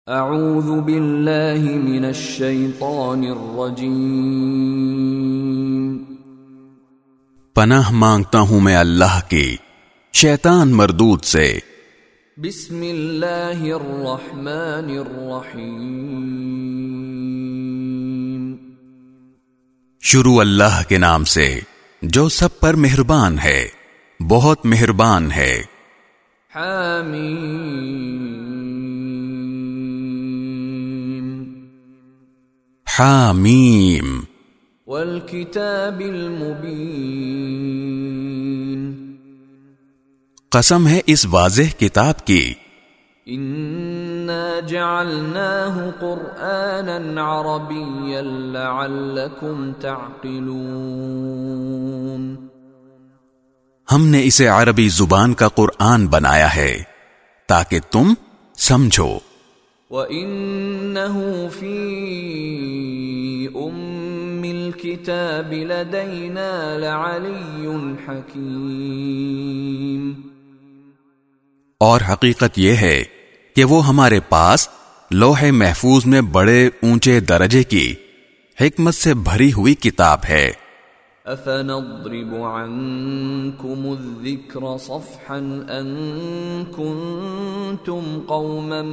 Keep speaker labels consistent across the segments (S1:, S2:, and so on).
S1: اعوذ باللہ من الشیطان الرجیم،
S2: پناہ مانگتا ہوں میں اللہ کی شیطان مردود سے۔
S1: بسم اللہ الرحمن الرحیم،
S2: شروع اللہ کے نام سے جو سب پر مہربان ہے، بہت مہربان ہے۔
S1: حامیم
S2: حامیم
S1: والکتاب المبین،
S2: قسم ہے اس واضح کتاب کی۔
S1: انا جعلناہ قرآنا عربیا لعلکم تعقلون،
S2: ہم نے اسے عربی زبان کا قرآن بنایا ہے تاکہ تم سمجھو۔
S1: وَإِنَّهُ فِي أُمِّ الْكِتَابِ لَدَيْنَا لَعَلِيٌّ حَكِيمٌ،
S2: اور حقیقت یہ ہے کہ وہ ہمارے پاس لوح محفوظ میں بڑے اونچے درجے کی حکمت سے بھری ہوئی کتاب ہے۔
S1: أَفَنَضْرِبُ عَنْكُمُ الذِّكْرَ صَفْحًا أَن كُنتُمْ قَوْمًا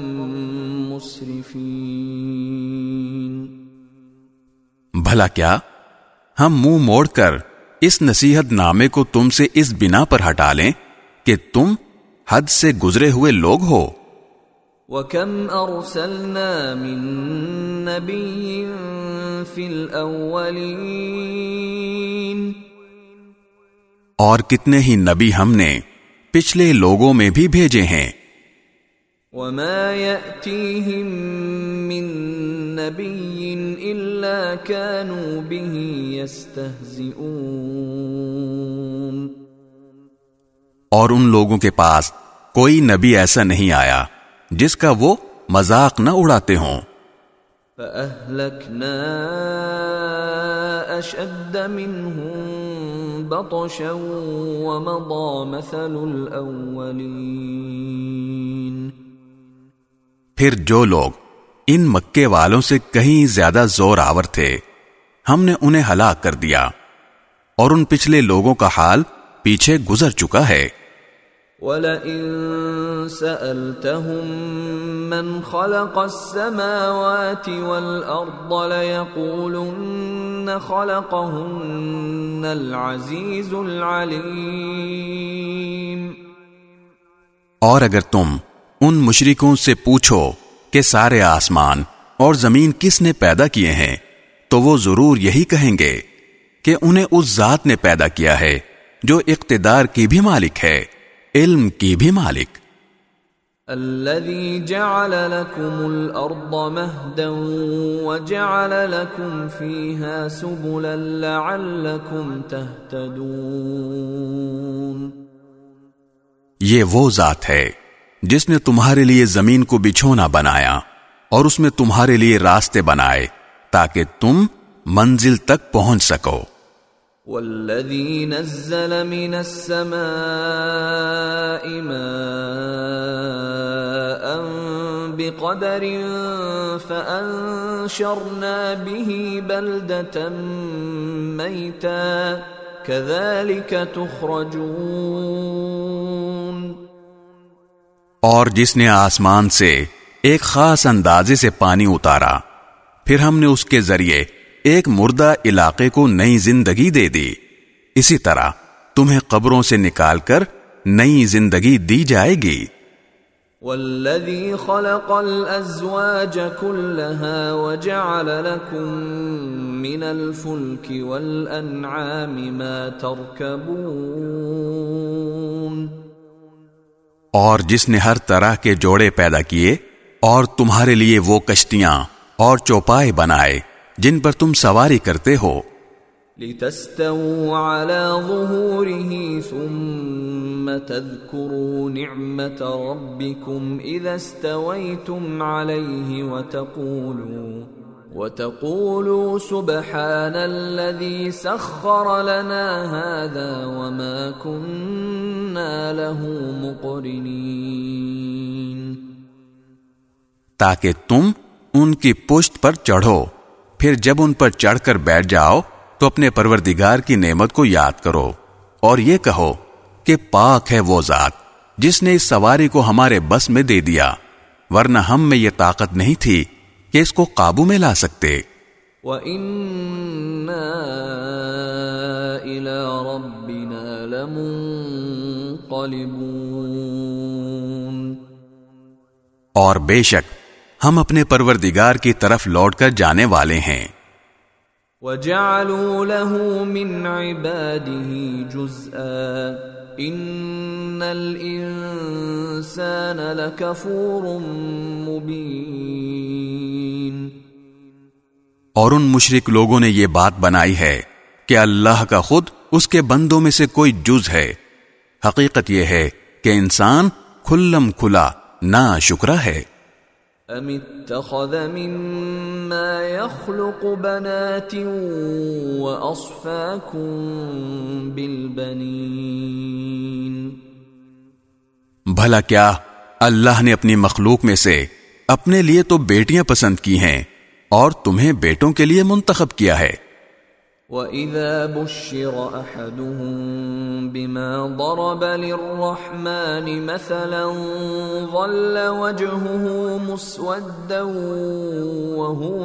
S1: مُسْرِفِينَ،
S2: بھلا کیا ہم منہ موڑ کر اس نصیحت نامے کو تم سے اس بنا پر ہٹا لیں کہ تم حد سے گزرے ہوئے لوگ ہو۔
S1: وَكَمْ أَرْسَلْنَا مِن نَّبِيٍّ فِي الْأَوَّلِينَ،
S2: اور کتنے ہی نبی ہم نے پچھلے لوگوں میں بھی بھیجے ہیں۔
S1: وَمَا يَأْتِيهِم مِّن نَّبِيٍّ إِلَّا كَانُوا بِهِ يَسْتَهْزِئُونَ،
S2: اور ان لوگوں کے پاس کوئی نبی ایسا نہیں آیا جس کا وہ مذاق نہ اڑاتے ہوں۔
S1: فَأَهْلَكْنَا أَشَدَّ مِنْهُمْ بَطْشًا وَمَضَى مَثَلُ الْأَوَّلِينَ،
S2: پھر جو لوگ ان مکے والوں سے کہیں زیادہ زور آور تھے ہم نے انہیں ہلاک کر دیا، اور ان پچھلے لوگوں کا حال پیچھے گزر چکا ہے۔
S1: وَلَئِن سَأَلْتَهُم مَّنْ خَلَقَ السَّمَاوَاتِ وَالْأَرْضَ لَيَقُولُنَّ خَلَقَهُنَّ الْعَزِيزُ الْعَلِيمُ،
S2: اور اگر تم ان مشرکوں سے پوچھو کہ سارے آسمان اور زمین کس نے پیدا کیے ہیں تو وہ ضرور یہی کہیں گے کہ انہیں اس ذات نے پیدا کیا ہے جو اقتدار کی بھی مالک ہے، علم کی بھی مالک۔
S1: الذي جعل لكم الأرض مهدا وجعل لكم فيها سبلا لعلكم تهتدون،
S2: یہ وہ ذات ہے جس نے تمہارے لیے زمین کو بچھونا بنایا اور اس میں تمہارے لیے راستے بنائے تاکہ تم منزل تک پہنچ سکو۔
S1: والذي نزل من السماء ماء بقدر فأنشرنا به بلدة ميتا كذلك تخرجون،
S2: اور جس نے آسمان سے ایک خاص اندازے سے پانی اتارا پھر ہم نے اس کے ذریعے ایک مردہ علاقے کو نئی زندگی دے دی، اسی طرح تمہیں قبروں سے نکال کر نئی زندگی دی جائے گی۔
S1: والذی خلق الازواج كلها وجعل لكم من الفلك والانعام ما تركبون،
S2: اور جس نے ہر طرح کے جوڑے پیدا کیے اور تمہارے لیے وہ کشتیاں اور چوپائے بنائے جن پر تم سواری کرتے ہو۔
S1: لِتَسْتَوُوا عَلَى ظُهُورِهِ ثُمَّ تَذْكُرُوا نِعْمَةَ رَبِّكُمْ إِذَا اسْتَوَيْتُمْ عَلَيْهِ وَتَقُولُوا سُبْحَانَ الَّذِي سَخَّرَ لَنَا هَذَا وَمَا كُنَّا لَهُ مُقْرِنِينَ،
S2: تاکہ تم ان کی پشت پر چڑھو، پھر جب ان پر چڑھ کر بیٹھ جاؤ تو اپنے پروردگار کی نعمت کو یاد کرو اور یہ کہو کہ پاک ہے وہ ذات جس نے اس سواری کو ہمارے بس میں دے دیا، ورنہ ہم میں یہ طاقت نہیں تھی کہ اس کو قابو میں لا سکتے۔
S1: وَإِنَّا إِلَى رَبِّنَا لَمُنقَلِبُونَ،
S2: اور بے شک ہم اپنے پروردگار کی طرف لوٹ کر جانے والے ہیں۔
S1: وَجَعَلُوا لَهُ مِنْ عِبَادِهِ جُزْءًا إِنَّ الْإِنسَانَ لَكَفُورٌ مُبِينٌ،
S2: اور ان مشرک لوگوں نے یہ بات بنائی ہے کہ اللہ کا خود اس کے بندوں میں سے کوئی جز ہے۔ حقیقت یہ ہے کہ انسان کھلم کھلا ناشکرا ہے۔
S1: أَمِ اتَّخَذَ مِمَّا يَخْلُقُ بَنَاتٍ وَأَصْفَاكُمْ بِالْبَنِينَ،
S2: بھلا کیا اللہ نے اپنی مخلوق میں سے اپنے لیے تو بیٹیاں پسند کی ہیں اور تمہیں بیٹوں کے لیے منتخب کیا ہے۔
S1: وَإِذَا بُشِّرَ أَحَدُهُم بِمَا ضَرَبَ لِلرَّحْمَنِ مَثَلًا ظَلَّ وَجْهُهُ مُسْوَدًّا وَهُوَ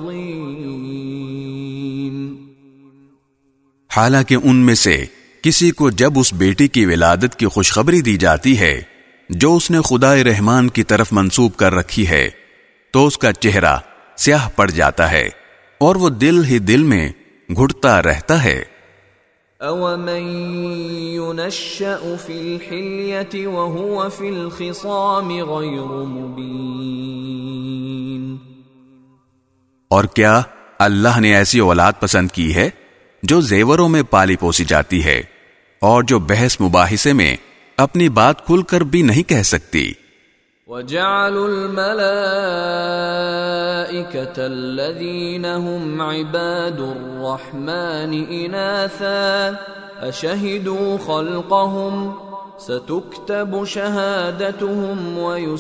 S1: كَظِيمٌ،
S2: حالانکہ ان میں سے کسی کو جب اس بیٹی کی ولادت کی خوشخبری دی جاتی ہے جو اس نے خدائے رحمان کی طرف منسوب کر رکھی ہے تو اس کا چہرہ سیاہ پڑ جاتا ہے اور وہ دل ہی دل میں گھٹتا رہتا ہے۔
S1: أَوَمَن يُنَشَّأُ فِي الْحِلْيَةِ وَهُوَ فِي الْخِصَامِ غَيْرُ مُبِينٍ،
S2: اور کیا اللہ نے ایسی اولاد پسند کی ہے جو زیوروں میں پالی پوسی جاتی ہے اور جو بحث مباحثے میں اپنی بات کھل کر بھی نہیں کہہ سکتی۔
S1: وَجَعَلُوا الْمَلَائِكَةَ الَّذِينَ هُمْ عِبَادُ الرَّحْمَنِ إِنَاثًا أَشَهِدُوا خَلْقَهُمْ سَتُكْتَبُ شَهَادَتُهُمْ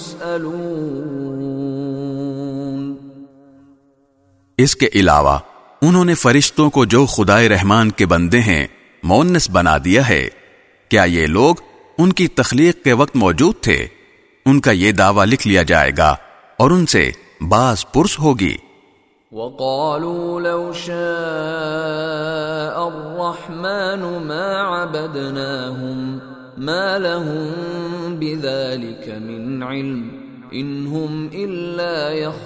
S1: وَيُسْأَلُونَ،
S2: اس کے علاوہ انہوں نے فرشتوں کو جو خدائے رحمان کے بندے ہیں مؤنث بنا دیا ہے۔ کیا یہ لوگ ان کی تخلیق کے وقت موجود تھے؟ ان کا یہ دعویٰ لکھ لیا جائے گا اور ان سے باز پرس ہوگی۔
S1: وَقَالُوا لَوْ شَاءَ الرَّحْمَنُ مَا عَبَدْنَاهُمْ مَا لَهُمْ بِذَلِكَ مِنْ عِلْمٍ إِنْ هُمْ إِلَّا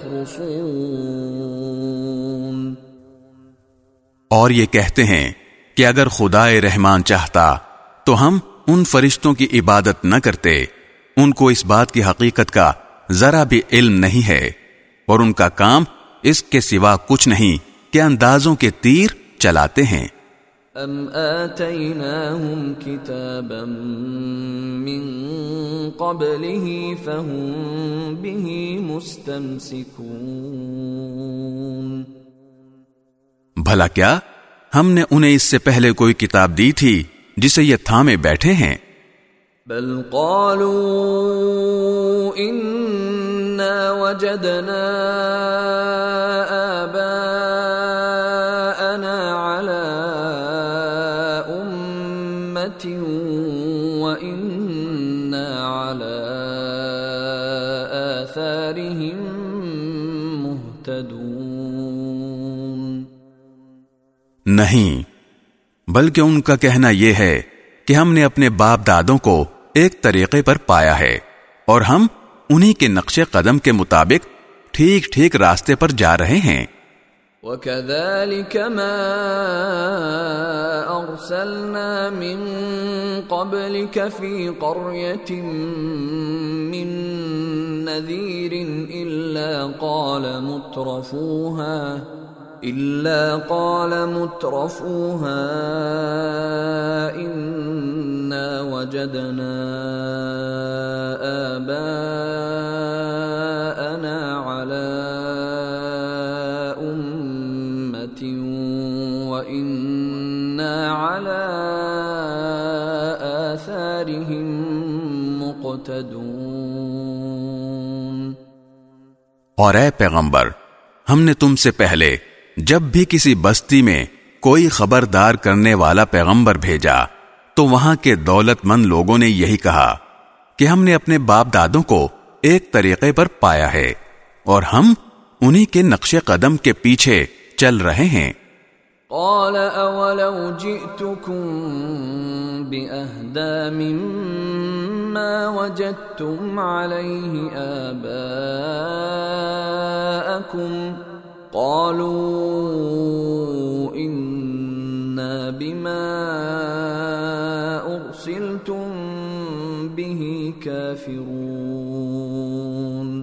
S1: يَخْرُصُونَ،
S2: اور یہ کہتے ہیں کہ اگر خدائے رحمان چاہتا تو ہم ان فرشتوں کی عبادت نہ کرتے، ان کو اس بات کی حقیقت کا ذرا بھی علم نہیں ہے اور ان کا کام اس کے سوا کچھ نہیں کہ اندازوں کے تیر چلاتے ہیں۔
S1: أَمْ آتَيْنَاهُمْ كِتَابًا مِّن قَبْلِهِ فَهُمْ بِهِ مُسْتَمْسِكُونَ،
S2: بھلا کیا ہم نے انہیں اس سے پہلے کوئی کتاب دی تھی جسے یہ تھامے بیٹھے ہیں؟
S1: بل قالوا إِنَّا وَجَدْنَا آبَاءَنَا عَلَىٰ أُمَّةٍ وَإِنَّا عَلَىٰ آثَارِهِم مُهْتَدُونَ،
S2: نہیں، بلکہ ان کا کہنا یہ ہے کہ ہم نے اپنے باپ دادوں کو ایک طریقے پر پایا ہے اور ہم انہی کے نقش قدم کے مطابق ٹھیک ٹھیک راستے پر جا رہے ہیں۔
S1: وَكَذَلِكَ مَا أَرْسَلْنَا مِن قَبْلِكَ فِي قَرْيَةٍ مِّن نَّذِيرٍ إِلَّا قَالَ مُتْرَفُوهَا إِنَّا وَجَدْنَا آبَاءَنَا عَلَىٰ أُمَّةٍ وَإِنَّا عَلَىٰ آثَارِهِم مُقْتَدُونَ،
S2: اور اے پیغمبر، ہم نے تم سے پہلے جب بھی کسی بستی میں کوئی خبردار کرنے والا پیغمبر بھیجا تو وہاں کے دولت مند لوگوں نے یہی کہا کہ ہم نے اپنے باپ دادوں کو ایک طریقے پر پایا ہے اور ہم انہی کے نقش قدم کے پیچھے چل رہے ہیں۔
S1: قال اولو جئتكم بأهدى مما وجدتم عليه آباءكم قالوا إنا بما أرسلتم به كافرون۔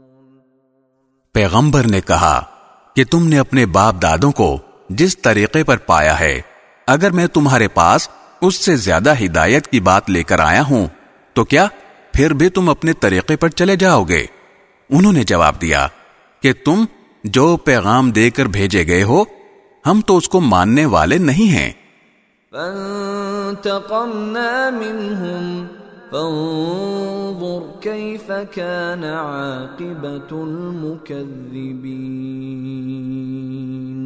S2: پیغمبر نے کہا کہ تم نے اپنے باپ دادوں کو جس طریقے پر پایا ہے، اگر میں تمہارے پاس اس سے زیادہ ہدایت کی بات لے کر آیا ہوں تو کیا پھر بھی تم اپنے طریقے پر چلے جاؤ گے؟ انہوں نے جواب دیا کہ تم جو پیغام دے کر بھیجے گئے ہو ہم تو اس کو ماننے والے نہیں ہیں۔
S1: فانتقمنا منهم فانظر كيف كان عاقبة المكذبين۔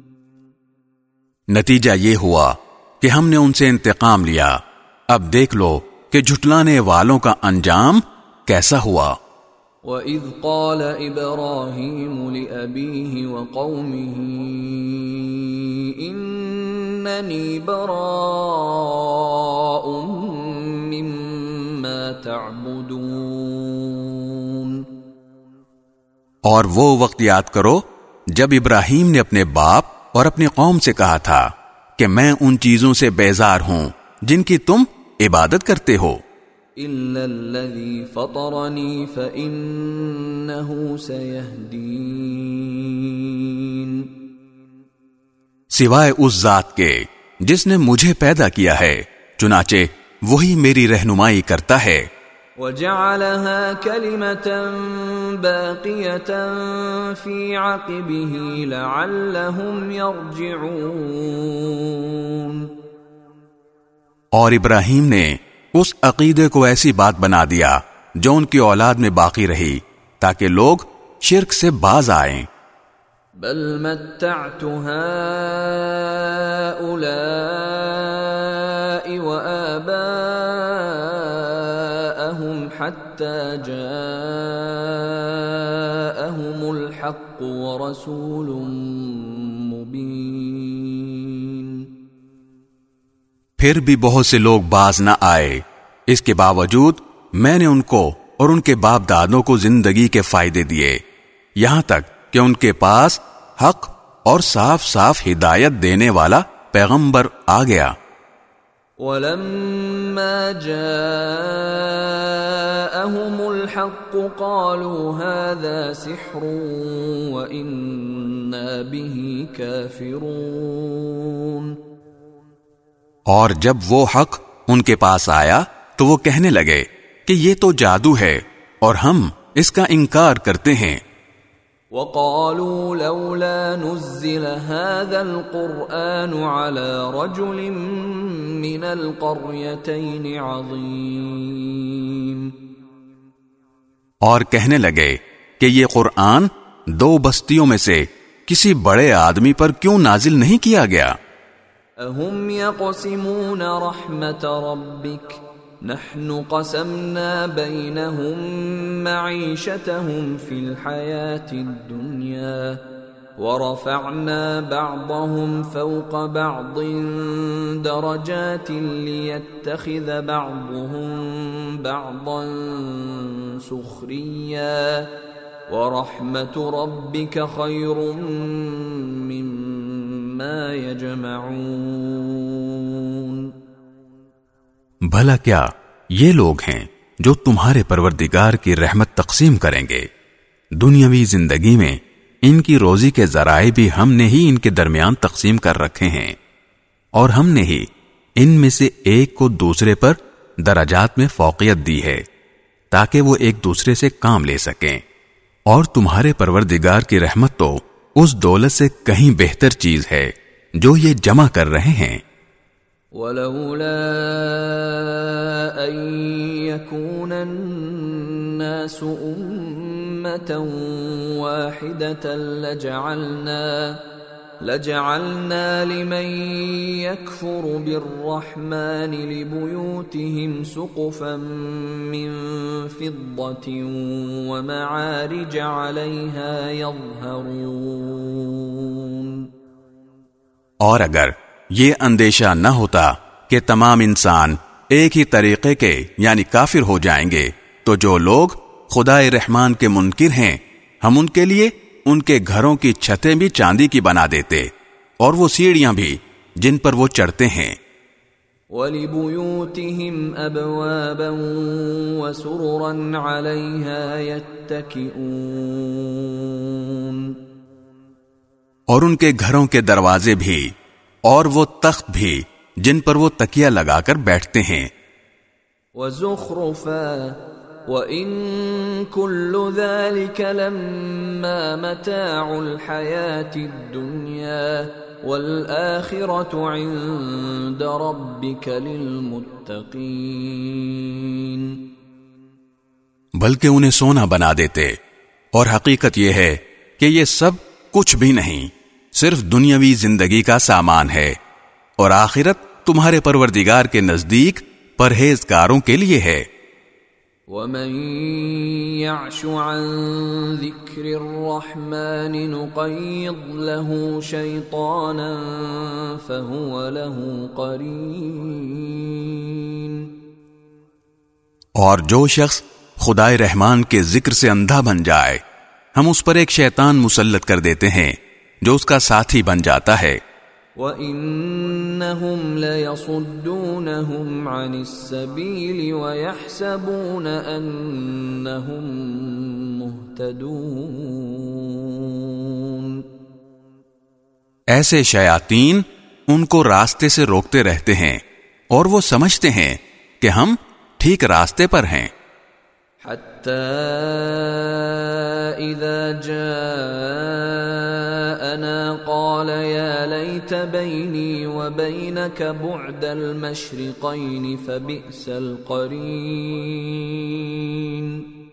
S2: نتیجہ یہ ہوا کہ ہم نے ان سے انتقام لیا، اب دیکھ لو کہ جھٹلانے والوں کا انجام کیسا ہوا۔
S1: وَإِذْ قَالَ إِبْرَاهِيمُ لِأَبِيهِ وَقَوْمِهِ إِنَّنِي بَرَاءٌ مِّمَّا تَعْبُدُونَ۔
S2: اور وہ وقت یاد کرو جب ابراہیم نے اپنے باپ اور اپنی قوم سے کہا تھا کہ میں ان چیزوں سے بیزار ہوں جن کی تم عبادت کرتے ہو۔
S1: إِلَّا الَّذِي فَطَرَنِي فَإِنَّهُ سَيَهْدِينِ۔
S2: سوائے اس ذات کے جس نے مجھے پیدا کیا ہے، چنانچہ وہی میری رہنمائی کرتا ہے۔
S1: وَجَعَلَهَا كَلِمَةً بَاقِيَةً فِي عَقِبِهِ لَعَلَّهُمْ يَرْجِعُونَ۔
S2: اور ابراہیم نے اس عقیدے کو ایسی بات بنا دیا جو ان کی اولاد میں باقی رہی تاکہ لوگ شرک سے باز آئیں۔
S1: بل متعت هؤلاء وآباءهم حتى جاءهم الحق ورسول مبين۔
S2: پھر بھی بہت سے لوگ باز نہ آئے، اس کے باوجود میں نے ان کو اور ان کے باپ دادوں کو زندگی کے فائدے دیے، یہاں تک کہ ان کے پاس حق اور صاف صاف ہدایت دینے والا پیغمبر آ گیا۔
S1: وَلَمَّا جَاءَهُمُ الْحَقُّ قَالُوا هَذَا سِحْرٌ وَإِنَّا بِهِ كَافِرُونَ۔
S2: اور جب وہ حق ان کے پاس آیا تو وہ کہنے لگے کہ یہ تو جادو ہے اور ہم اس کا انکار کرتے ہیں۔
S1: وَقَالُوا لَوْلَا نُزِّلَ هَذَا الْقُرْآنُ عَلَى رَجُلٍ مِّنَ الْقَرْيَتَيْنِ عَظِيمٍ۔
S2: اور کہنے لگے کہ یہ قرآن دو بستیوں میں سے کسی بڑے آدمی پر کیوں نازل نہیں کیا گیا؟
S1: أَهُمْ يَقْسِمُونَ رَحْمَةَ رَبِّكَ نَحْنُ قَسَمْنَا بَيْنَهُمْ مَعِيشَتَهُمْ فِي الْحَيَاةِ الدُّنْيَا وَرَفَعْنَا بَعْضَهُمْ فَوْقَ بَعْضٍ دَرَجَاتٍ لِيَتَّخِذَ بَعْضُهُمْ بَعْضًا سُخْرِيًّا وَرَحْمَةُ رَبِّكَ خَيْرٌ مِّمَّا يَجْمَعُونَ۔
S2: بھلا کیا یہ لوگ ہیں جو تمہارے پروردگار کی رحمت تقسیم کریں گے؟ دنیاوی زندگی میں ان کی روزی کے ذرائع بھی ہم نے ہی ان کے درمیان تقسیم کر رکھے ہیں، اور ہم نے ہی ان میں سے ایک کو دوسرے پر درجات میں فوقیت دی ہے تاکہ وہ ایک دوسرے سے کام لے سکیں، اور تمہارے پروردگار کی رحمت تو اس دولت سے کہیں بہتر چیز ہے جو یہ جمع کر رہے ہیں۔
S1: وَلَوْلَا أَن يَكُونَ النَّاسُ أمة واحدة لجعلنا لمن يكفر بالرحمن لبيوتهم سقفا من فضة ومعارج عليها يظهرون.
S2: اور اگر یہ اندیشہ نہ ہوتا کہ تمام انسان ایک ہی طریقے کے یعنی کافر ہو جائیں گے تو جو لوگ خدائے رحمان کے منکر ہیں ہم ان کے لیے ان کے گھروں کی چھتیں بھی چاندی کی بنا دیتے اور وہ سیڑھیاں بھی جن پر وہ چڑھتے ہیں.
S1: وَلِبُيُوتِهِمْ أَبْوَابًا وَسُرُرًا عَلَيْهَا يَتَّكِئُونَ.
S2: اور ان کے گھروں کے دروازے بھی اور وہ تخت بھی جن پر وہ تکیہ لگا کر بیٹھتے ہیں.
S1: وَزُخْرُفًا وَإِن كُلُّ ذَلِكَ لَمَّا مَتَاعُ الْحَيَاةِ الدُّنْيَا وَالْآخِرَةُ عِندَ رَبِّكَ لِلْمُتَّقِينَ.
S2: بلکہ انہیں سونا بنا دیتے اور حقیقت یہ ہے کہ یہ سب کچھ بھی نہیں، صرف دنیاوی زندگی کا سامان ہے اور آخرت تمہارے پروردگار کے نزدیک پرہیزگاروں کے لیے ہے.
S1: وَمَن يَعْشُ عَن ذِكْرِ الرَّحْمَنِ نُقَيِّضْ لَهُ شَيْطَانًا فَهُوَ لَهُ قَرِينٌ.
S2: اور جو شخص خدائے رحمان کے ذکر سے اندھا بن جائے ہم اس پر ایک شیطان مسلط کر دیتے ہیں جو اس کا ساتھی بن جاتا ہے.
S1: وَإِنَّهُمْ لَيَصُدُّونَهُمْ عَنِ السَّبِيلِ وَيَحْسَبُونَ أَنَّهُمْ مُهْتَدُونَ.
S2: ایسے شیاطین ان کو راستے سے روکتے رہتے ہیں اور وہ سمجھتے ہیں کہ ہم ٹھیک راستے پر ہیں.
S1: حَتَّى إِذَا جَاءَنَا قَالَ يَا لَيْتَ بَيْنِي وَبَيْنَكَ بُعْدَ الْمَشْرِقَيْنِ فَبِئْسَ الْقَرِينُ.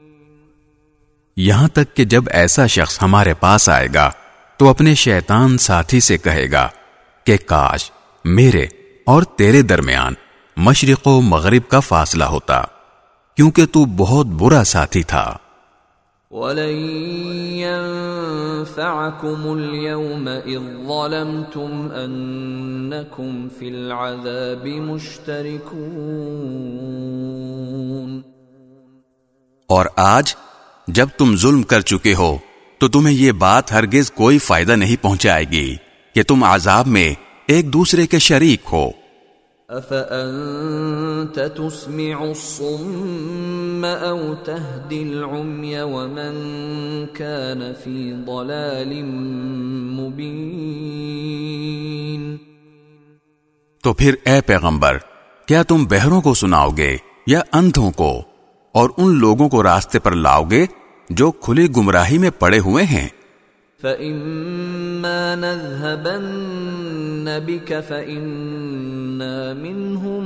S2: یہاں تک کہ جب ایسا شخص ہمارے پاس آئے گا تو اپنے شیطان ساتھی سے کہے گا کہ کاش میرے اور تیرے درمیان مشرق و مغرب کا فاصلہ ہوتا کیونکہ تو بہت برا ساتھی تھا.
S1: وَلَن يَنفَعَكُمُ الْيَوْمَ إِذ ظَّلَمْتُمْ أَنَّكُمْ فِي الْعَذَابِ مُشْتَرِكُونَ.
S2: اور آج جب تم ظلم کر چکے ہو تو تمہیں یہ بات ہرگز کوئی فائدہ نہیں پہنچائے گی کہ تم عذاب میں ایک دوسرے کے شریک ہو.
S1: أَفَأَنْتَ تُسْمِعُ الصُّمَّ أَوْ تَهْدِي الْعُمْيَ وَمَنْ كَانَ فِي ضَلَالٍ مُبِينٍ.
S2: تو پھر اے پیغمبر کیا تم بہروں کو سناؤ گے یا اندھوں کو اور ان لوگوں کو راستے پر لاؤ گے جو کھلی گمراہی میں پڑے ہوئے ہیں.
S1: فَإِمَّا نَذْهَبَنَّ بِكَ فَإِنَّا مِنْهُمْ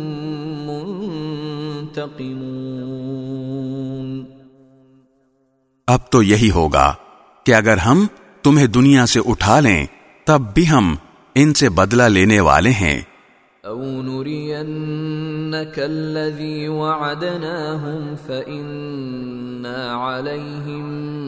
S1: مُنْتَقِمُونَ.
S2: اب تو یہی ہوگا کہ اگر ہم تمہیں دنیا سے اٹھا لیں تب بھی ہم ان سے بدلہ لینے والے ہیں.
S1: أَوْ نُرِيَنَّكَ الَّذِي وَعَدْنَاهُمْ فَإِنَّا عَلَيْهِمْ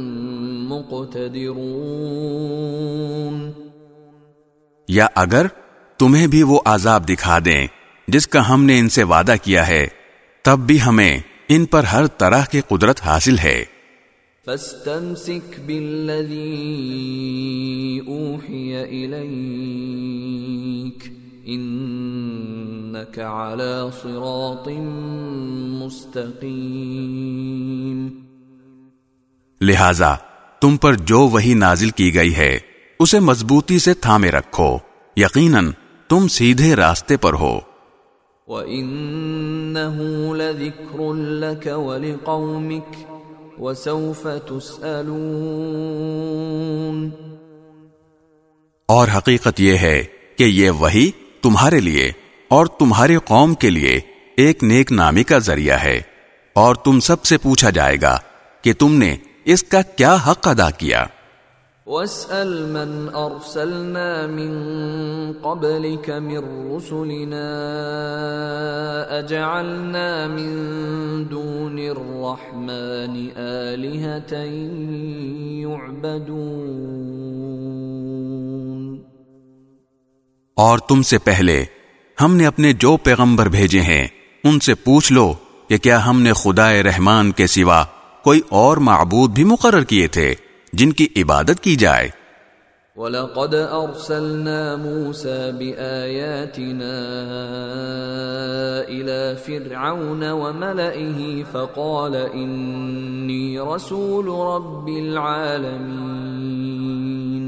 S1: مُقْتَدِرُونَ.
S2: یا اگر تمہیں بھی وہ عذاب دکھا دیں جس کا ہم نے ان سے وعدہ کیا ہے تب بھی ہمیں ان پر ہر طرح کی قدرت حاصل ہے.
S1: فَاسْتَمْسِكْ بِالَّذِي أُوحِيَ إِلَيْكَ إِنَّكَ عَلَى صِرَاطٍ مُسْتَقِيمٍ.
S2: لہذا تم پر جو وحی نازل کی گئی ہے اسے مضبوطی سے تھامے رکھو، یقیناً تم سیدھے راستے پر ہو.
S1: وَإِنَّهُ لَذِكْرٌ لَكَ وَلِقَوْمِكَ وَسَوْفَ تُسْأَلُونَ.
S2: اور حقیقت یہ ہے کہ یہ وحی تمہارے لیے اور تمہاری قوم کے لیے ایک نیک نامی کا ذریعہ ہے اور تم سب سے پوچھا جائے گا کہ تم نے اس کا کیا حق ادا کیا؟
S1: وَاسْأَلْ مَنْ أَرْسَلْنَا مِن قَبْلِكَ مِن رُّسُلِنَا أَجَعَلْنَا مِن دُونِ الرَّحْمَنِ آلِهَةً يُعْبَدُونَ۔
S2: اور تم سے پہلے ہم نے اپنے جو پیغمبر بھیجے ہیں ان سے پوچھ لو کہ کیا ہم نے خدائے رحمان کے سوا کوئی اور معبود بھی مقرر کیے تھے جن کی عبادت کی جائے؟
S1: وَلَقَدْ أَرْسَلْنَا مُوسَى بِآيَاتِنَا إِلَى فِرْعَوْنَ وَمَلَئِهِ فَقَالَ إِنِّي رَسُولُ رَبِّ الْعَالَمِينَ۔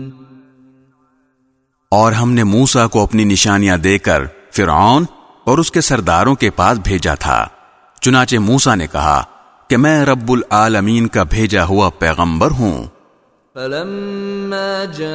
S2: اور ہم نے موسیٰ کو اپنی نشانیاں دے کر فرعون اور اس کے سرداروں کے پاس بھیجا تھا، چنانچہ موسیٰ نے کہا کہ میں رب العالمین کا بھیجا ہوا پیغمبر ہوں۔
S1: فَلَمَّا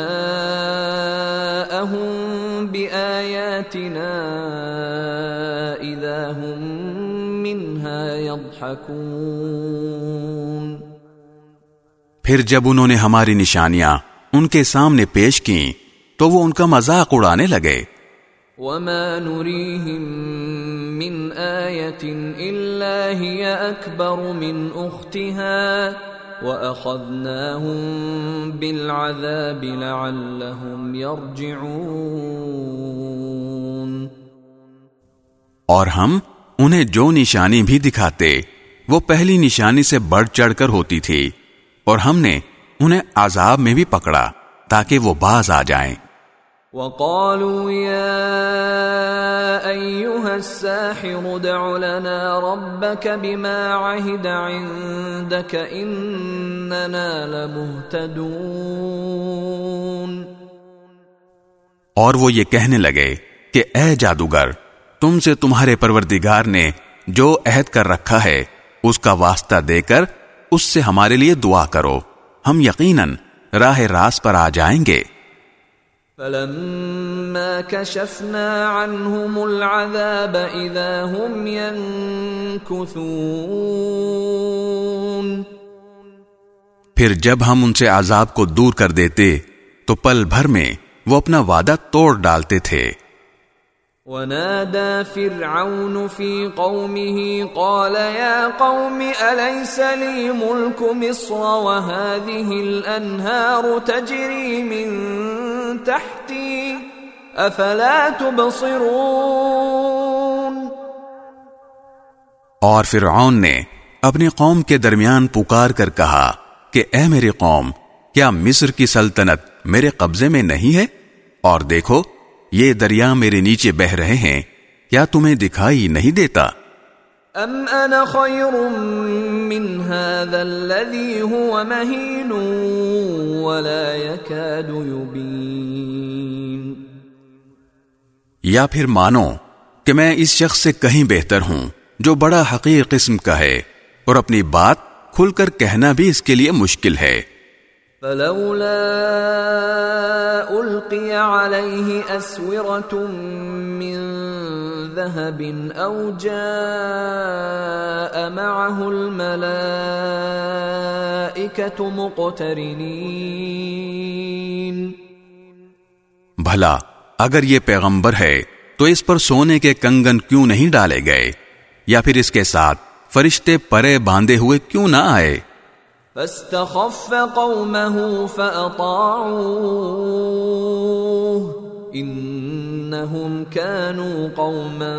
S1: جَاءَهُم بِآيَاتِنَا إِذَا هُم مِّنْهَا يَضْحَكُونَ۔
S2: پھر جب انہوں نے ہماری نشانیاں ان کے سامنے پیش کیں تو وہ ان کا مذاق اڑانے لگے۔
S1: وَمَا نُرِيهِم مِّنْ آيَةٍ إِلَّا هِيَ أَكْبَرُ مِنْ أُخْتِهَا وَأَخَذْنَاهُمْ بِالْعَذَابِ لَعَلَّهُمْ يَرْجِعُونَ۔
S2: اور ہم انہیں جو نشانی بھی دکھاتے وہ پہلی نشانی سے بڑھ چڑھ کر ہوتی تھی، اور ہم نے انہیں عذاب میں بھی پکڑا تاکہ وہ باز آ جائیں۔
S1: وَقَالُوا يَا أَيُّهَا السَّاحِرُ ادْعُ لَنَا رَبَّكَ بِمَا عَهِدَ عِندَكَ إِنَّنَا لَمُهْتَدُونَ۔
S2: اور وہ یہ کہنے لگے کہ اے جادوگر، تم سے تمہارے پروردگار نے جو عہد کر رکھا ہے اس کا واسطہ دے کر اس سے ہمارے لیے دعا کرو، ہم یقیناً راہ راست پر آ جائیں گے۔
S1: فَلَمَّا كَشَفْنَا عَنْهُمُ الْعَذَابَ إِذَا هُمْ يَنكُثُونَ۔
S2: پھر جب ہم ان سے عذاب کو دور کر دیتے تو پل بھر میں وہ اپنا وعدہ توڑ ڈالتے تھے۔
S1: وَنَادَى فِرْعَوْنُ فِي قَوْمِهِ قَالَ يَا قَوْمِ أَلَيْسَ لِي مُلْكُ مِصْرَ وَهَذِهِ الْأَنْهَارُ تَجْرِي مِن تَحْتِي أَفَلَا تُبْصِرُونَ۔
S2: اور فرعون نے اپنی قوم کے درمیان پکار کر کہا کہ اے میری قوم، کیا مصر کی سلطنت میرے قبضے میں نہیں ہے؟ اور دیکھو یہ دریا میرے نیچے بہہ رہے ہیں، کیا تمہیں دکھائی نہیں دیتا؟
S1: ام انا خیر من هذا الذي هو مهین ولا يكاد يبین۔
S2: یا پھر مانو کہ میں اس شخص سے کہیں بہتر ہوں جو بڑا حقیر قسم کا ہے اور اپنی بات کھل کر کہنا بھی اس کے لیے مشکل ہے۔
S1: فلولا القی علیہ اسورۃ من ذهب او جاء معه الملائکۃ مقترنین۔
S2: بھلا اگر یہ پیغمبر ہے تو اس پر سونے کے کنگن کیوں نہیں ڈالے گئے، یا پھر اس کے ساتھ فرشتے پرے باندھے ہوئے کیوں نہ آئے؟
S1: فاستخف قومه فأطاعوه انهم كانوا قوما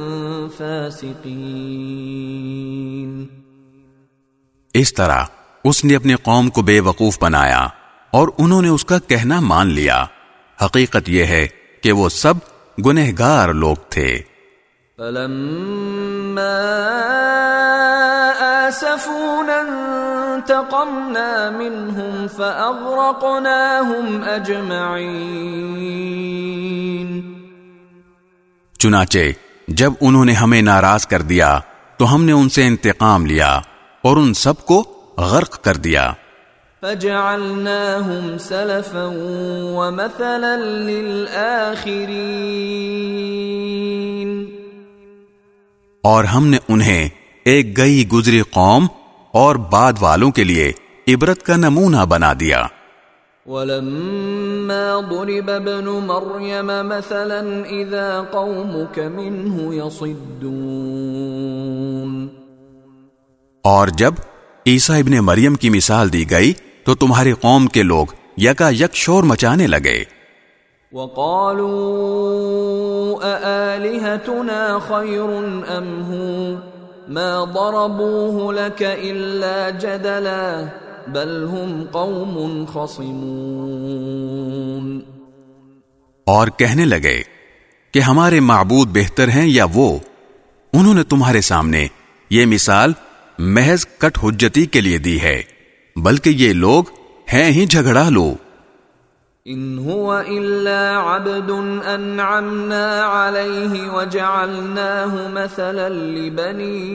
S1: فاسقين۔
S2: اس طرح اس نے اپنی قوم کو بے وقوف بنایا اور انہوں نے اس کا کہنا مان لیا۔ حقیقت یہ ہے کہ وہ سب گنہگار لوگ تھے۔
S1: فلما آسفونا انتقمنا منهم فأغرقناهم أجمعين۔
S2: چنانچہ جب انہوں نے ہمیں ناراض کر دیا تو ہم نے ان سے انتقام لیا اور ان سب کو غرق کر دیا۔
S1: فجعلناهم سلفا ومثلا للآخرين۔
S2: اور ہم نے انہیں ایک گئی گزری قوم اور بعد والوں کے لیے عبرت کا نمونہ بنا دیا۔
S1: وَلَمَّا ضُرِبَ ابْنُ مَرْيَمَ مَثَلًا إِذَا قَوْمُكَ مِنْهُ يَصِدُّونَ،
S2: اور جب عیسیٰ ابن مریم کی مثال دی گئی تو تمہاری قوم کے لوگ یکا یک شور مچانے لگے۔
S1: وَقَالُوا أَآلِهَتُنَا خَيْرٌ أَمْ هُوَ مَا ضَرَبُوهُ لَكَ إِلَّا جَدَلًا بَلْ هُمْ قَوْمٌ خَصِمُونَ،
S2: اور کہنے لگے کہ ہمارے معبود بہتر ہیں یا وہ، انہوں نے تمہارے سامنے یہ مثال محض کٹ حجتی کے لیے دی ہے، بلکہ یہ لوگ ہیں ہی جھگڑا لو۔
S1: ان هو الا عبد انعمنا عليه وجعلناه مثلا لبني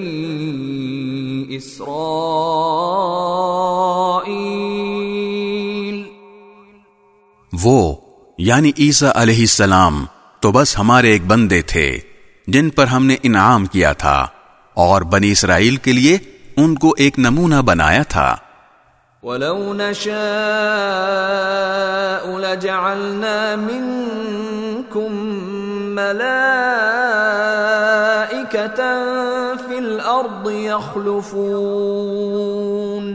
S1: اسرائيل،
S2: وہ یعنی عیسیٰ علیہ السلام تو بس ہمارے ایک بندے تھے جن پر ہم نے انعام کیا تھا، اور بنی اسرائیل کے لیے ان کو ایک نمونہ بنایا تھا۔
S1: وَلَوْ نَشَاءُ لَجَعَلْنَا مِنْكُمْ مَلَائِكَةً فِي الْأَرْضِ يَخْلُفُونَ،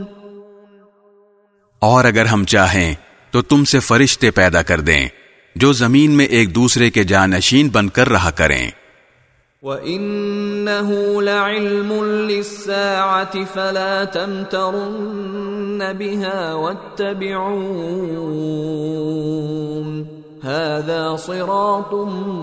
S2: اور اگر ہم چاہیں تو تم سے فرشتے پیدا کر دیں جو زمین میں ایک دوسرے کے جانشین بن کر رہا کریں۔
S1: وَإِنَّهُ لَعِلْمٌ لِلسَّاعَةِ فَلَا تَمْتَرُنَّ بِهَا وَاتَّبِعُونِ هَذَا صِرَاطٌ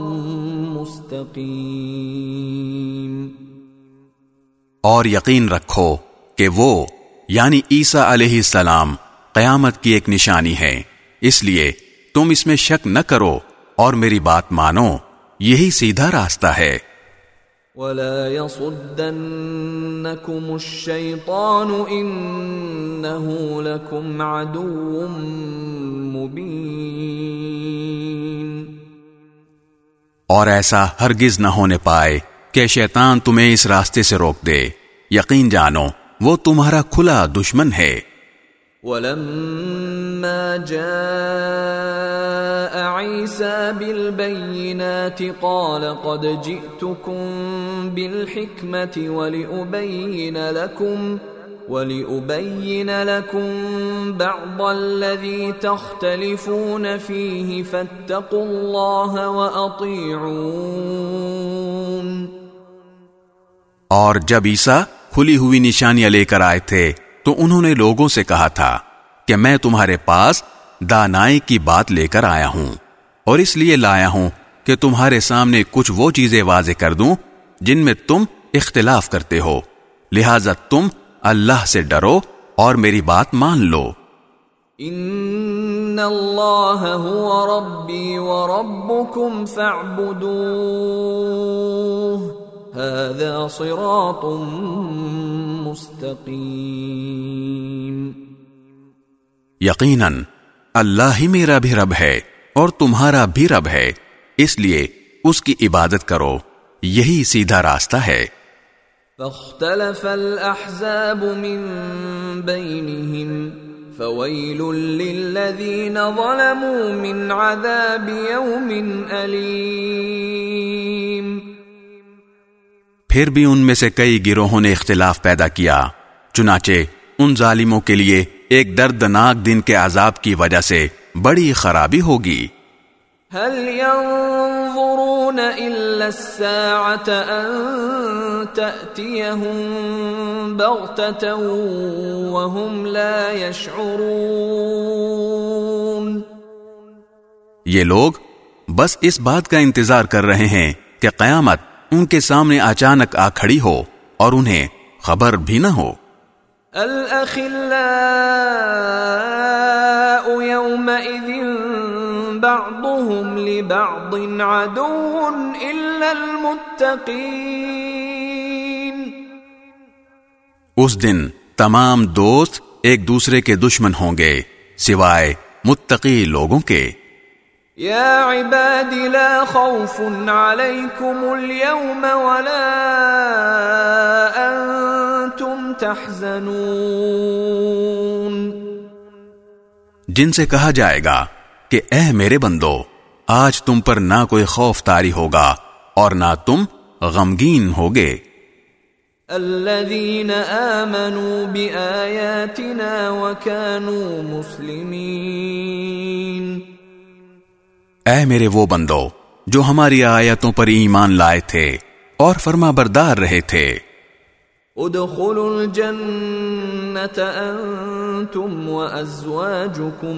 S1: مُسْتَقِيمٌ،
S2: اور یقین رکھو کہ وہ یعنی عیسیٰ علیہ السلام قیامت کی ایک نشانی ہے، اس لیے تم اس میں شک نہ کرو اور میری بات مانو، یہی سیدھا راستہ ہے۔
S1: وَلَا يَصُدَّنَّكُمُ الشَّيْطَانُ إِنَّهُ لَكُمْ عَدُوٌّ مُبِينٌ،
S2: اور ایسا ہرگز نہ ہونے پائے کہ شیطان تمہیں اس راستے سے روک دے، یقین جانو وہ تمہارا کھلا دشمن ہے۔
S1: وَلَمَّا جَاءَ عِيسَى بِالْبَيِّنَاتِ قَالَ قَدْ جِئْتُكُمْ بِالْحِكْمَةِ وَلِأُبَيِّنَ لَكُمْ بَعْضَ الَّذِي تَخْتَلِفُونَ فِيهِ فَاتَّقُوا اللَّهَ وَأَطِيعُونِ،
S2: اور جب عیسیٰ کھلی ہوئی نشانیاں لے کر آئے تھے تو انہوں نے لوگوں سے کہا تھا کہ میں تمہارے پاس دانائی کی بات لے کر آیا ہوں، اور اس لیے لایا ہوں کہ تمہارے سامنے کچھ وہ چیزیں واضح کر دوں جن میں تم اختلاف کرتے ہو، لہذا تم اللہ سے ڈرو اور میری بات مان لو۔
S1: ان اللہ هو ربی وربکم فاعبدوہ هذا صراط مستقیم،
S2: یقیناً اللہ ہی میرا بھی رب ہے اور تمہارا بھی رب ہے، اس لیے اس کی عبادت کرو، یہی سیدھا راستہ ہے۔
S1: فاختلف الأحزاب من بينهم فويل للذين ظلموا من عذاب يوم أليم،
S2: پھر بھی ان میں سے کئی گروہوں نے اختلاف پیدا کیا، چنانچہ ان ظالموں کے لیے ایک دردناک دن کے عذاب کی وجہ سے بڑی خرابی ہوگی۔
S1: هل ينظرون إلا الساعة أن تأتيهم بغتة وهم لا يشعرون،
S2: یہ لوگ بس اس بات کا انتظار کر رہے ہیں کہ قیامت ان کے سامنے اچانک آ کھڑی ہو اور انہیں خبر بھی نہ ہو۔
S1: الأخلاء يومئذ بعضهم لبعض عدو إلا المتقين،
S2: اس دن تمام دوست ایک دوسرے کے دشمن ہوں گے سوائے متقی لوگوں کے۔
S1: یا عباد لا خوف علیکم اليوم ولا انتم تحزنون،
S2: جن سے کہا جائے گا کہ اے میرے بندو، آج تم پر نہ کوئی خوف طاری ہوگا اور نہ تم غمگین ہوگے۔
S1: الذين آمنوا بآياتنا وكانوا مسلمين،
S2: اے میرے وہ بندو جو ہماری آیتوں پر ایمان لائے تھے اور فرما بردار رہے تھے۔
S1: ادخلوا الجنة انتم وازواجكم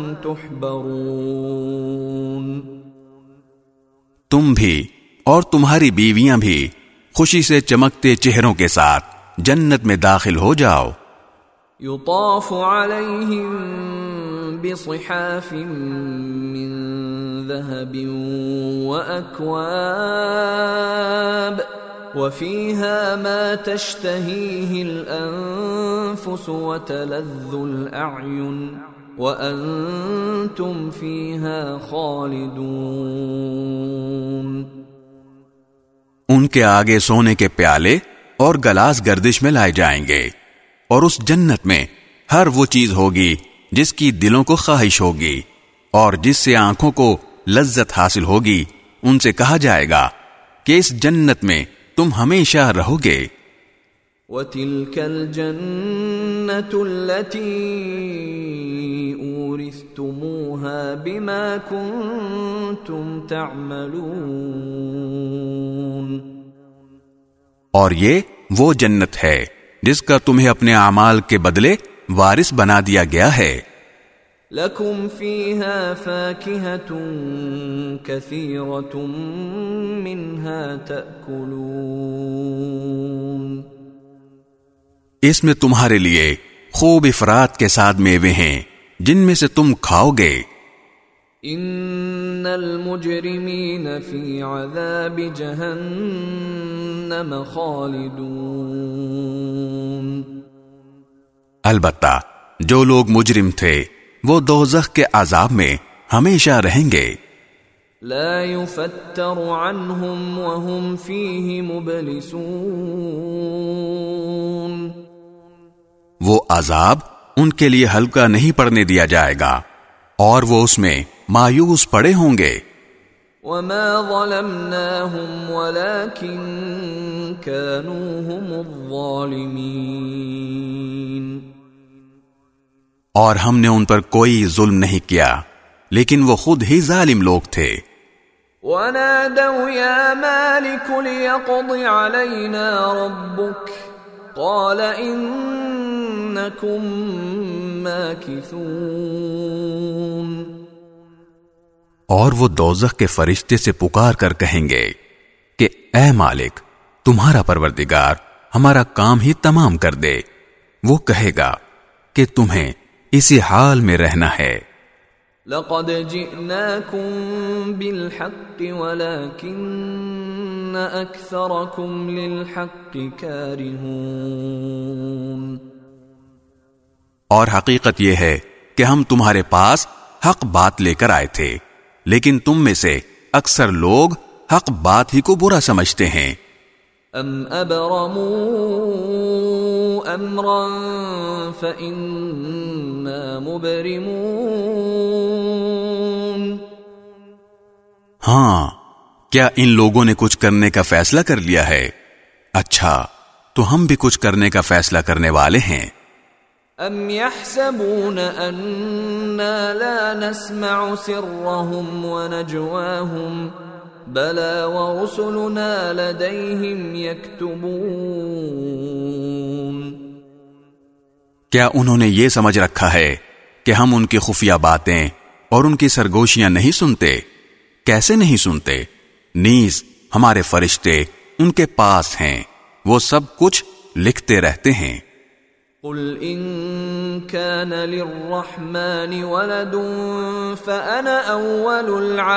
S1: تحبرون،
S2: تم بھی اور تمہاری بیویاں بھی خوشی سے چمکتے چہروں کے ساتھ جنت میں داخل ہو جاؤ۔
S1: يطاف عليهم بصحاف من ذهب وأكواب وفيها ما تشتهيه الأنفس وتلذ الأعين وأنتم فيها خالدون۔
S2: ان کے آگے سونے کے پیالے اور گلاس گردش میں لائے جائیں گے، اور اس جنت میں ہر وہ چیز ہوگی جس کی دلوں کو خواہش ہوگی اور جس سے آنکھوں کو لذت حاصل ہوگی۔ ان سے کہا جائے گا کہ اس جنت میں تم ہمیشہ رہو گے۔
S1: وَتِلْكَ الْجَنَّةُ الَّتِي أُورِثْتُمُوهَا بِمَا كُنْتُمْ تَعْمَلُونَ،
S2: اور یہ وہ جنت ہے جس کا تمہیں اپنے اعمال کے بدلے وارث بنا دیا گیا ہے۔
S1: لَكُمْ فِيهَا فَاكِهَةٌ كَثِيرَةٌ مِّنْهَا تَأْكُلُونَ،
S2: اس میں تمہارے لیے خوب افراد کے ساتھ میوے ہیں جن میں سے تم کھاؤ گے۔
S1: ان المجرمین فی عذاب جہنم خالدون،
S2: البتہ جو لوگ مجرم تھے وہ دوزخ کے عذاب میں ہمیشہ رہیں گے۔
S1: لا يفتر عنهم وهم فیہ مبلسون،
S2: وہ عذاب ان کے لیے ہلکا نہیں پڑنے دیا جائے گا اور وہ اس میں مایوس پڑے ہوں گے۔
S1: وما ظلمناهم ولكن كانوا هم الظالمين،
S2: اور ہم نے ان پر کوئی ظلم نہیں کیا لیکن وہ خود ہی ظالم لوگ تھے۔
S1: ونادوا يا مالك ليقض علينا ربك قال إنكم ماكثون،
S2: اور وہ دوزخ کے فرشتے سے پکار کر کہیں گے کہ اے مالک، تمہارا پروردگار ہمارا کام ہی تمام کر دے۔ وہ کہے گا کہ تمہیں اسی حال میں رہنا ہے۔
S1: لقد جئناكم بالحق ولكن أكثركم للحق كارهون،
S2: اور حقیقت یہ ہے کہ ہم تمہارے پاس حق بات لے کر آئے تھے، لیکن تم میں سے اکثر لوگ حق بات ہی کو برا سمجھتے ہیں۔
S1: ام ابرموا امرا فإنا مبرمون،
S2: ہاں، کیا ان لوگوں نے کچھ کرنے کا فیصلہ کر لیا ہے؟ اچھا، تو ہم بھی کچھ کرنے کا فیصلہ کرنے والے ہیں۔
S1: ام يحسبون أنا لا نسمع سرهم ونجواهم بلى ورسلنا لديهم يكتبون،
S2: کیا انہوں نے یہ سمجھ رکھا ہے کہ ہم ان کی خفیہ باتیں اور ان کی سرگوشیاں نہیں سنتے؟ کیسے نہیں سنتے؟ نیز ہمارے فرشتے ان کے پاس ہیں، وہ سب کچھ لکھتے رہتے ہیں۔
S1: قل ان كان للرحمن ولد فانا اول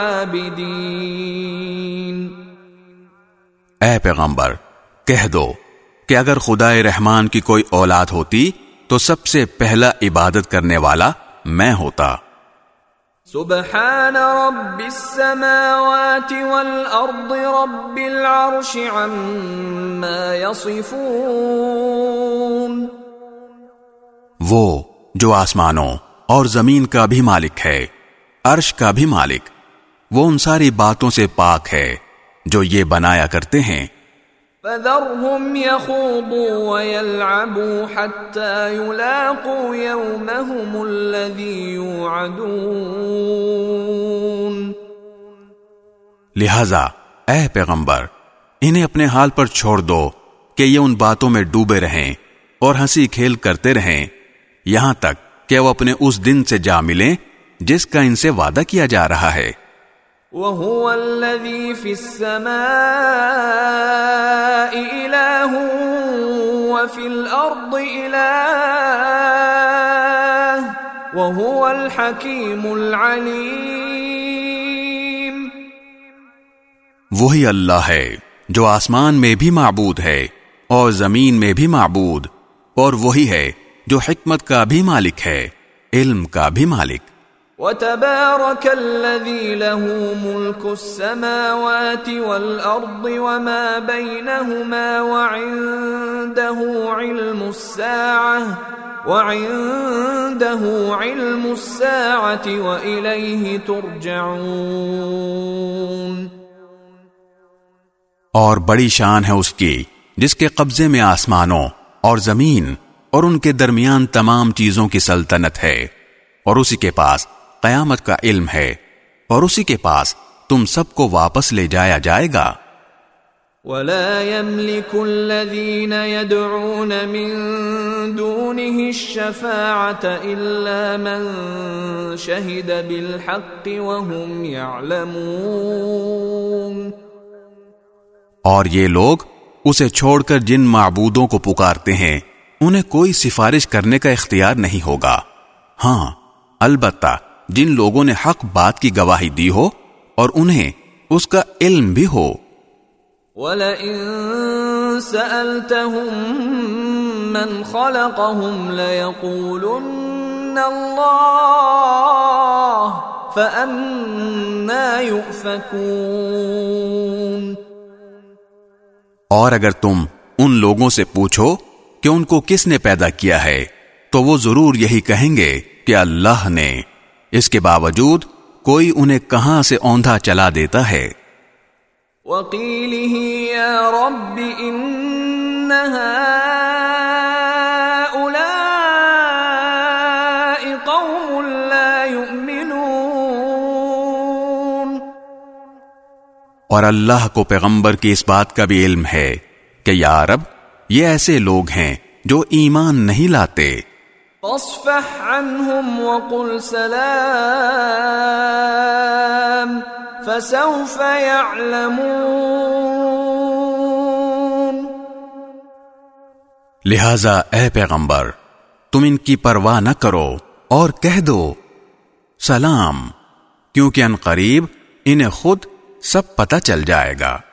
S1: العابدین،
S2: اے پیغمبر کہہ دو کہ اگر خدائے رحمان کی کوئی اولاد ہوتی تو سب سے پہلا عبادت کرنے والا میں ہوتا۔
S1: سبحان رب السماوات والارض رب العرش عما يصفون،
S2: وہ جو آسمانوں اور زمین کا بھی مالک ہے، عرش کا بھی مالک، وہ ان ساری باتوں سے پاک ہے جو یہ بنایا کرتے ہیں۔
S1: فَذَرْهُمْ يَخُوضُوا وَيَلْعَبُوا حَتَّى يُلَاقُوا يَوْمَهُمُ الَّذِي يُوعَدُونَ۔
S2: لہذا اے پیغمبر، انہیں اپنے حال پر چھوڑ دو کہ یہ ان باتوں میں ڈوبے رہیں اور ہنسی کھیل کرتے رہیں یہاں تک کہ وہ اپنے اس دن سے جا ملیں جس کا ان سے وعدہ کیا جا رہا ہے۔
S1: وَهُوَ الَّذِي فِي السَّمَاءِ إِلَٰهٌ وَفِي الْأَرْضِ إِلَٰهٌ وَهُوَ الْحَكِيمُ الْعَلِيمُ۔
S2: وہی اللہ ہے جو آسمان میں بھی معبود ہے اور زمین میں بھی معبود، اور وہی ہے جو حکمت کا بھی مالک ہے، علم کا بھی مالک۔
S1: وَتَبَارَكَ الَّذِي لَهُ مُلْكُ السَّمَاوَاتِ وَالْأَرْضِ وَمَا بَيْنَهُمَا وَعِندَهُ عِلْمُ السَّاعَةِ وَإِلَيْهِ تُرْجَعُونَ۔
S2: اور بڑی شان ہے اس کی جس کے قبضے میں آسمانوں اور زمین اور ان کے درمیان تمام چیزوں کی سلطنت ہے، اور اسی کے پاس قیامت کا علم ہے، اور اسی کے پاس تم سب کو واپس لے جایا جائے گا۔
S1: وَلَا يَمْلِكُ الَّذِينَ يَدْعُونَ مِن دُونِهِ الشَّفَاعَةَ إِلَّا مَن شَهِدَ بِالْحَقِّ وَهُمْ يَعْلَمُونَ۔
S2: اور یہ لوگ اسے چھوڑ کر جن معبودوں کو پکارتے ہیں انہیں کوئی سفارش کرنے کا اختیار نہیں ہوگا، ہاں البتہ جن لوگوں نے حق بات کی گواہی دی ہو اور انہیں اس کا علم بھی ہو۔
S1: وَلَئِن سَأَلْتَهُم مَّنْ خَلَقَهُمْ لَيَقُولُنَّ اللَّهُ فَأَنَّىٰ يُؤْفَكُونَ۔
S2: اور اگر تم ان لوگوں سے پوچھو کہ ان کو کس نے پیدا کیا ہے تو وہ ضرور یہی کہیں گے کہ اللہ نے، اس کے باوجود کوئی انہیں کہاں سے اوندھا چلا دیتا ہے۔
S1: وَقِيلِهِ يَا رَبِّ إِنَّ هَٰؤُلَاءِ قَوْمٌ لَّا يُؤْمِنُونَ۔
S2: اور اللہ کو پیغمبر کی اس بات کا بھی علم ہے کہ یا رب یہ ایسے لوگ ہیں جو ایمان نہیں لاتے۔
S1: فاصفح عنهم وقل سلام فسوف يعلمون۔
S2: لہذا اے پیغمبر تم ان کی پرواہ نہ کرو اور کہہ دو سلام، کیونکہ ان قریب انہیں خود سب پتہ چل جائے گا۔